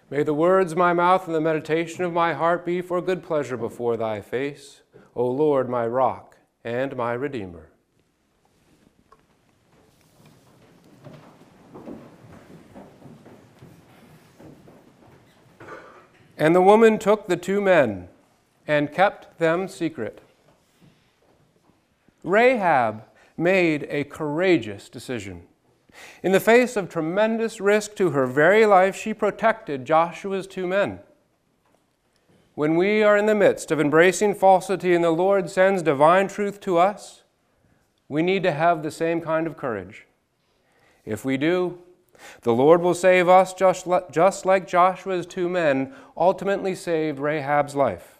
May the words of my mouth and the meditation of my heart be for good pleasure before thy face, O Lord, my rock and my redeemer. And the woman took the 2 men and kept them secret. Rahab made a courageous decision. In the face of tremendous risk to her very life, she protected Joshua's 2 men. When we are in the midst of embracing falsity and the Lord sends divine truth to us, we need to have the same kind of courage. If we do, the Lord will save us just like Joshua's 2 men ultimately saved Rahab's life.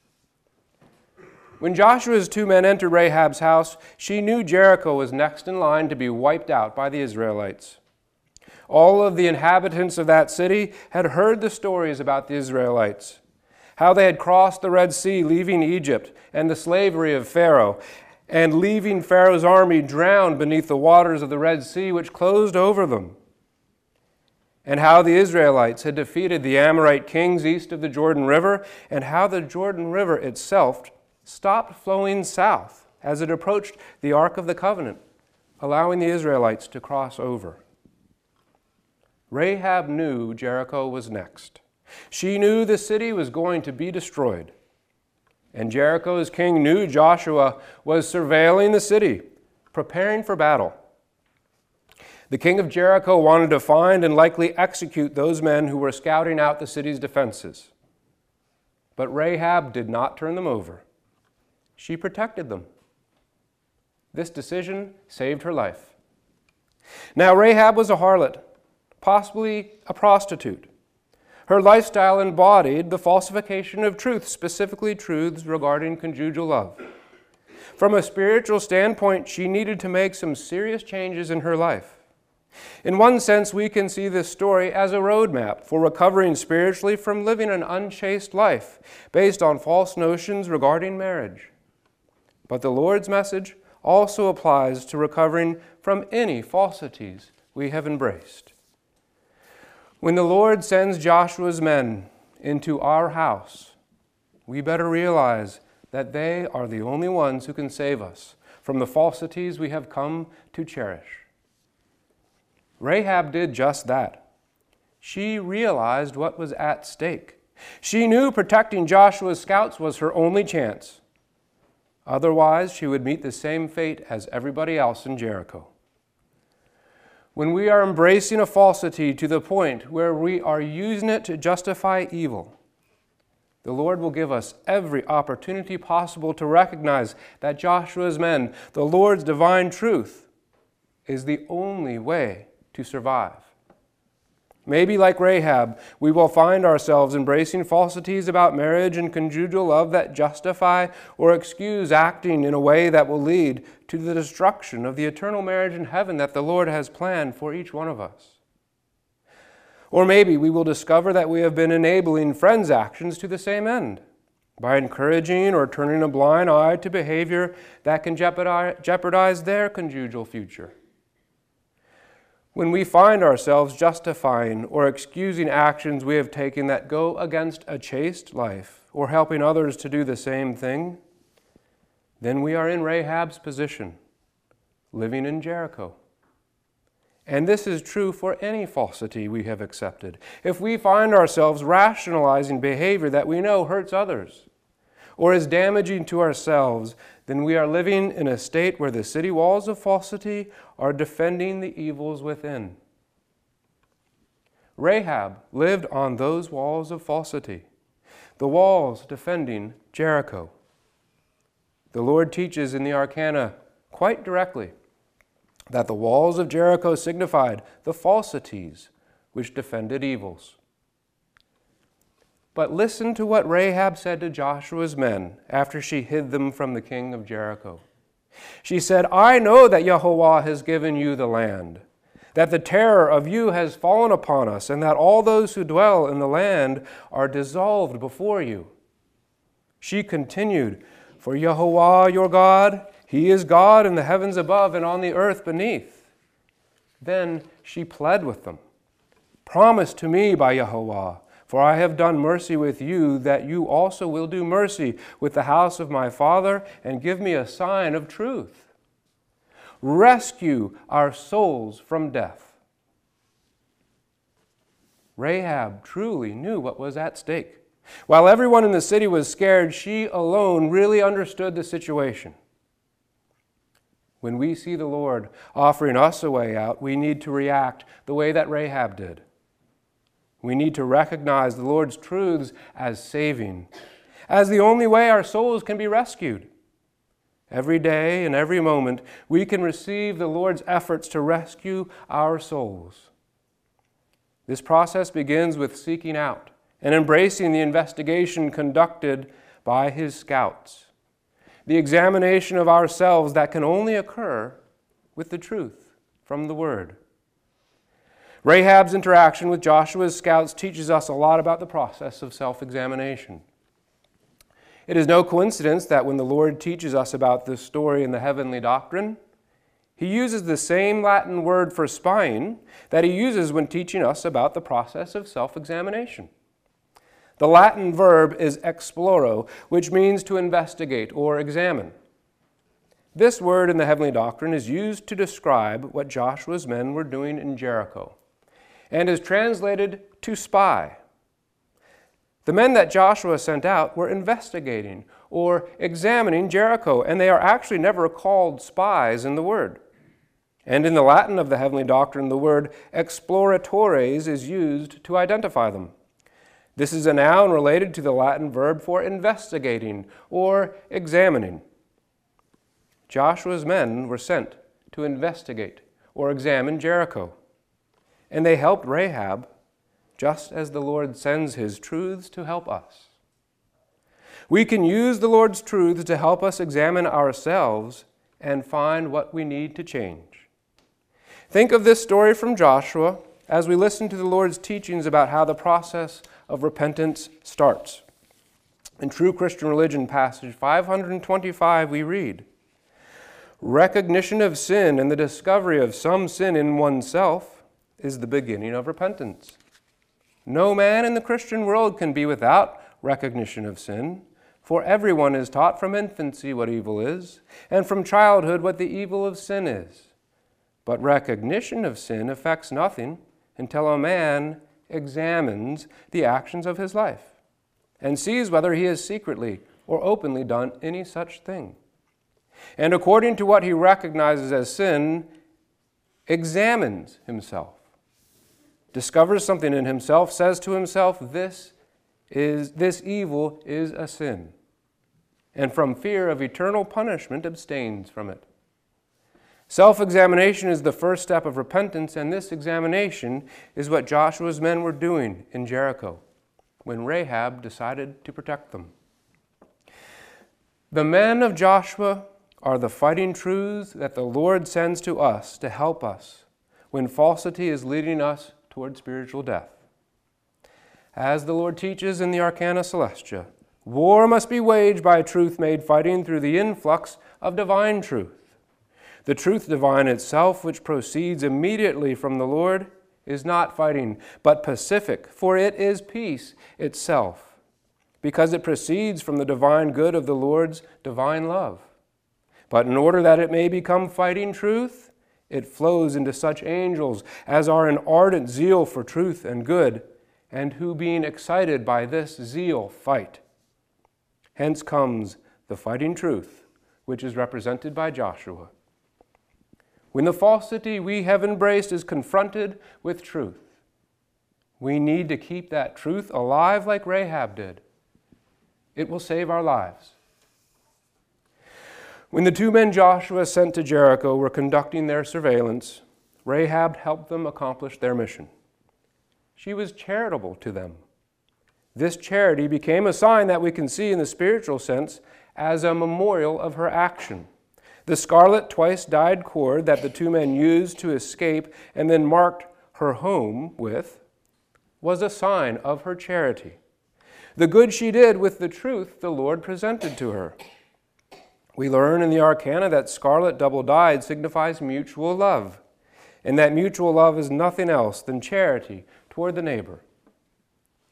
When Joshua's 2 men entered Rahab's house, she knew Jericho was next in line to be wiped out by the Israelites. All of the inhabitants of that city had heard the stories about the Israelites, how they had crossed the Red Sea, leaving Egypt and the slavery of Pharaoh, and leaving Pharaoh's army drowned beneath the waters of the Red Sea, which closed over them, and how the Israelites had defeated the Amorite kings east of the Jordan River, and how the Jordan River itself stopped flowing south as it approached the Ark of the Covenant, allowing the Israelites to cross over. Rahab knew Jericho was next. She knew the city was going to be destroyed. And Jericho's king knew Joshua was surveilling the city, preparing for battle. The king of Jericho wanted to find and likely execute those men who were scouting out the city's defenses. But Rahab did not turn them over. She protected them. This decision saved her life. Now, Rahab was a harlot, possibly a prostitute. Her lifestyle embodied the falsification of truth, specifically truths regarding conjugal love. From a spiritual standpoint, she needed to make some serious changes in her life. In one sense, we can see this story as a roadmap for recovering spiritually from living an unchaste life based on false notions regarding marriage. But the Lord's message also applies to recovering from any falsities we have embraced. When the Lord sends Joshua's men into our house, we better realize that they are the only ones who can save us from the falsities we have come to cherish. Rahab did just that. She realized what was at stake. She knew protecting Joshua's scouts was her only chance. Otherwise, she would meet the same fate as everybody else in Jericho. When we are embracing a falsity to the point where we are using it to justify evil, the Lord will give us every opportunity possible to recognize that Joshua's men, the Lord's divine truth, is the only way to survive. Maybe like Rahab, we will find ourselves embracing falsities about marriage and conjugal love that justify or excuse acting in a way that will lead to the destruction of the eternal marriage in heaven that the Lord has planned for each one of us. Or maybe we will discover that we have been enabling friends' actions to the same end by encouraging or turning a blind eye to behavior that can jeopardize their conjugal future. When we find ourselves justifying or excusing actions we have taken that go against a chaste life or helping others to do the same thing, then we are in Rahab's position, living in Jericho. And this is true for any falsity we have accepted. If we find ourselves rationalizing behavior that we know hurts others or is damaging to ourselves, then we are living in a state where the city walls of falsity are defending the evils within. Rahab lived on those walls of falsity, the walls defending Jericho. The Lord teaches in the Arcana quite directly that the walls of Jericho signified the falsities which defended evils. But listen to what Rahab said to Joshua's men after she hid them from the king of Jericho. She said, "I know that Yahweh has given you the land, that the terror of you has fallen upon us, and that all those who dwell in the land are dissolved before you." She continued, "For Yahweh your God, He is God in the heavens above and on the earth beneath." Then she pled with them, "Promise to me by Yahweh, For I have done mercy with you, that you also will do mercy with the house of my father, and give me a sign of truth. Rescue our souls from death." Rahab truly knew what was at stake. While everyone in the city was scared, she alone really understood the situation. When we see the Lord offering us a way out, we need to react the way that Rahab did. We need to recognize the Lord's truths as saving, as the only way our souls can be rescued. Every day and every moment, we can receive the Lord's efforts to rescue our souls. This process begins with seeking out and embracing the investigation conducted by his scouts, the examination of ourselves that can only occur with the truth from the Word. Rahab's interaction with Joshua's scouts teaches us a lot about the process of self-examination. It is no coincidence that when the Lord teaches us about this story in the heavenly doctrine, he uses the same Latin word for spying that he uses when teaching us about the process of self-examination. The Latin verb is exploro, which means to investigate or examine. This word in the heavenly doctrine is used to describe what Joshua's men were doing in Jericho, and is translated to spy. The men that Joshua sent out were investigating or examining Jericho, and they are actually never called spies in the word. And in the Latin of the heavenly doctrine, the word exploratores is used to identify them. This is a noun related to the Latin verb for investigating or examining. Joshua's men were sent to investigate or examine Jericho, and they helped Rahab just as the Lord sends his truths to help us. We can use the Lord's truths to help us examine ourselves and find what we need to change. Think of this story from Joshua as we listen to the Lord's teachings about how the process of repentance starts. In True Christian Religion, passage 525, we read, "Recognition of sin and the discovery of some sin in oneself is the beginning of repentance. No man in the Christian world can be without recognition of sin, for everyone is taught from infancy what evil is, and from childhood what the evil of sin is. But recognition of sin affects nothing until a man examines the actions of his life and sees whether he has secretly or openly done any such thing. And according to what he recognizes as sin, examines himself, discovers something in himself, says to himself, this evil is a sin, and from fear of eternal punishment abstains from it." Self-examination is the first step of repentance, and this examination is what Joshua's men were doing in Jericho when Rahab decided to protect them. The men of Joshua are the fighting truths that the Lord sends to us to help us when falsity is leading us toward spiritual death. As the Lord teaches in the Arcana Celestia, war must be waged by truth made fighting through the influx of divine truth. The truth divine itself, which proceeds immediately from the Lord, is not fighting, but pacific, for it is peace itself, because it proceeds from the divine good of the Lord's divine love. But in order that it may become fighting truth, it flows into such angels as are in ardent zeal for truth and good, and who, being excited by this zeal, fight. Hence comes the fighting truth, which is represented by Joshua. When the falsity we have embraced is confronted with truth, we need to keep that truth alive like Rahab did. It will save our lives. When the two men Joshua sent to Jericho were conducting their surveillance, Rahab helped them accomplish their mission. She was charitable to them. This charity became a sign that we can see in the spiritual sense as a memorial of her action. The scarlet twice-dyed cord that the two men used to escape and then marked her home with was a sign of her charity. The good she did with the truth the Lord presented to her. We learn in the Arcana that scarlet double-dyed signifies mutual love, and that mutual love is nothing else than charity toward the neighbor.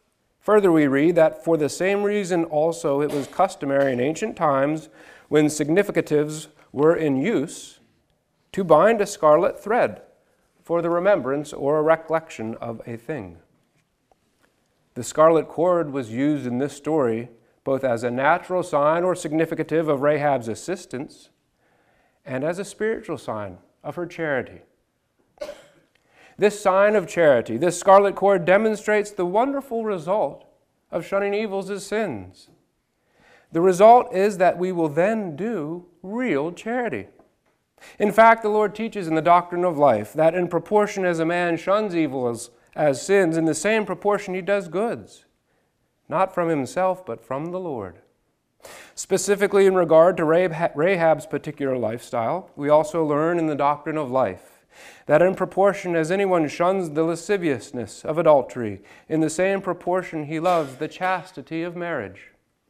Further, we read that for the same reason also it was customary in ancient times, when significatives were in use, to bind a scarlet thread for the remembrance or a recollection of a thing. The scarlet cord was used in this story both as a natural sign or significative of Rahab's assistance and as a spiritual sign of her charity. This sign of charity, this scarlet cord, demonstrates the wonderful result of shunning evils as sins. The result is that we will then do real charity. In fact, the Lord teaches in the doctrine of life that in proportion as a man shuns evil as sins, in the same proportion he does goods, not from himself, but from the Lord. Specifically in regard to Rahab's particular lifestyle, we also learn in the doctrine of life that in proportion as anyone shuns the lasciviousness of adultery, in the same proportion he loves the chastity of marriage.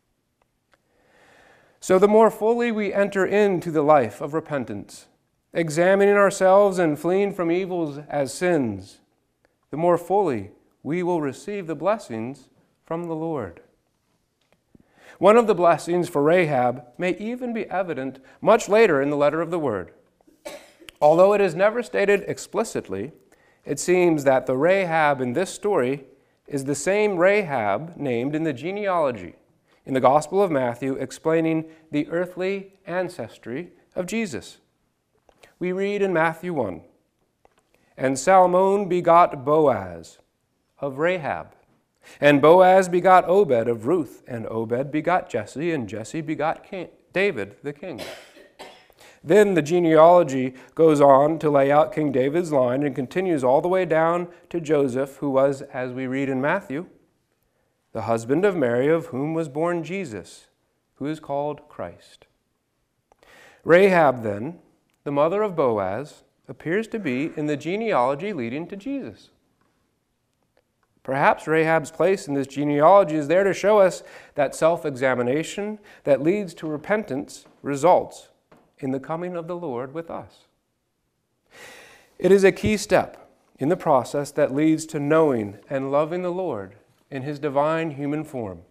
So the more fully we enter into the life of repentance, examining ourselves and fleeing from evils as sins, the more fully we will receive the blessings from the Lord. One of the blessings for Rahab may even be evident much later in the letter of the Word. Although it is never stated explicitly, it seems that the Rahab in this story is the same Rahab named in the genealogy in the Gospel of Matthew explaining the earthly ancestry of Jesus. We read in Matthew 1, "And Salmon begot Boaz of Rahab, and Boaz begot Obed of Ruth, and Obed begot Jesse, and Jesse begot David the king." Then the genealogy goes on to lay out King David's line and continues all the way down to Joseph, who was, as we read in Matthew, the husband of Mary, of whom was born Jesus, who is called Christ. Rahab, then, the mother of Boaz, appears to be in the genealogy leading to Jesus. Perhaps Rahab's place in this genealogy is there to show us that self-examination that leads to repentance results in the coming of the Lord with us. It is a key step in the process that leads to knowing and loving the Lord in His divine human form.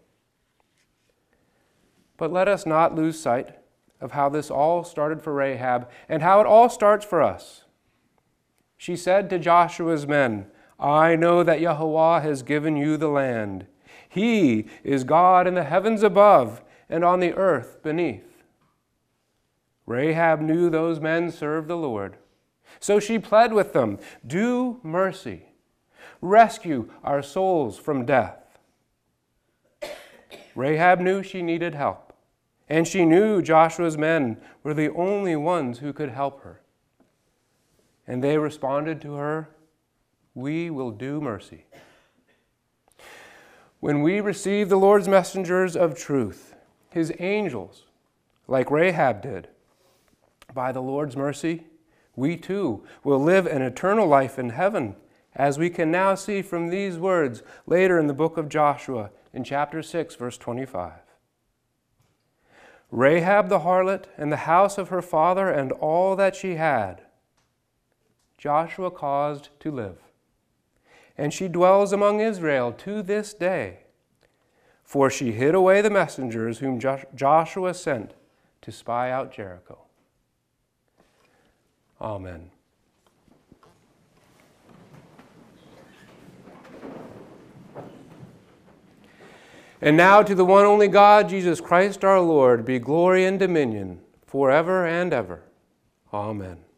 But let us not lose sight of how this all started for Rahab and how it all starts for us. She said to Joshua's men, "I know that Yahweh has given you the land. He is God in the heavens above and on the earth beneath." Rahab knew those men served the Lord. So she pled with them, "Do mercy. Rescue our souls from death." Rahab knew she needed help, and she knew Joshua's men were the only ones who could help her. And they responded to her, "We will do mercy." When we receive the Lord's messengers of truth, His angels, like Rahab did, by the Lord's mercy, we too will live an eternal life in heaven, as we can now see from these words later in the book of Joshua in chapter 6, verse 25. Rahab the harlot and the house of her father and all that she had, Joshua caused to live, and she dwells among Israel to this day, for she hid away the messengers whom Joshua sent to spy out Jericho. Amen. And now to the one only God, Jesus Christ our Lord, be glory and dominion forever and ever. Amen.